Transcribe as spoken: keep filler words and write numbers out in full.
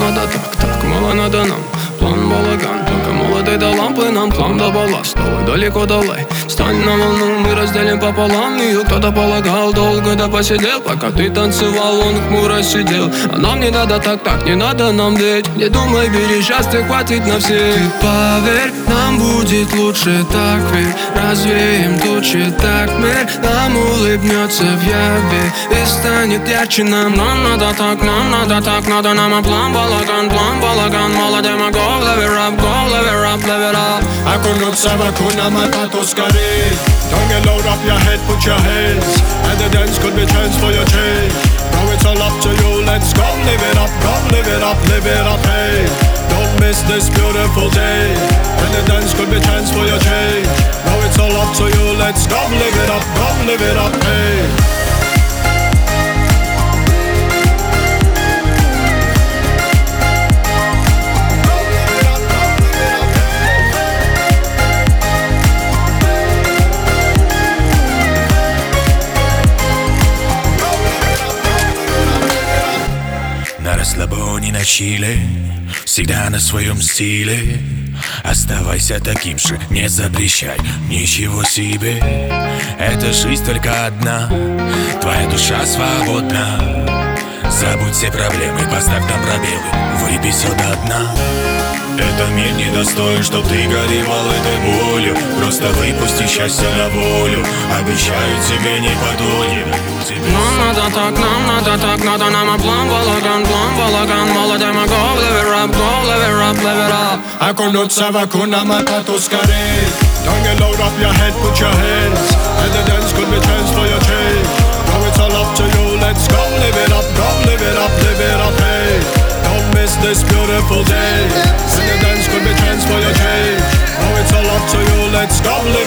надо так, так, мало надо нам. План балаган, только молоды до лампы, нам план до балласт. Давай далеко давай, стань на волну, мы разделим пополам. Ее кто-то полагал, долго да посидел. Пока ты танцевал, он хмуро сидел. А нам не надо так, так, не надо нам деть. Не думай, бери, счастья хватит на всех. Ты поверь, нам будет лучше так, ведь развеем тучи, так мир нам улыбнется в яве и станет ярче нам. Нам надо так, нам надо так, надо нам. А план балаган, план балаган, молодым огонь. Go, live it up, go, live it up, live it up. Окунуться в акуна матату скорей. Don't get load up your head, put your hands. And the dance could be chance for your change. Now it's all up to you, let's go, live it up, go, live it up, live it up, hey. Don't miss this beautiful day. And the dance could be chance for your change. Now it's all up to you, let's go, live it up, go, live it up, hey. На расслабоне, на чиле, всегда на своем стиле. Оставайся таким же, не запрещай ничего себе. Эта жизнь только одна, твоя душа свободна. Забудь все проблемы, поставь там пробелы, выпей все до дна. Этот мир недостоин, чтоб ты горевал этой болью. Просто выпусти счастье на волю. Обещаю тебе не подводит. Нам надо так, нам надо так, надо нам. А план балаган, план балаган, молодым огонь. Go, live it up, go, live it up, live it up. Окунуться в акуна матату скорей. Don't get load up your head, put your hands. And the dance could be chance for your change. Now it's all up to you, let's go, live it up, go, live it up, live it up, hey. Don't miss this beautiful day. And the dance could be chance for your change. Now it's all up to you, let's go, live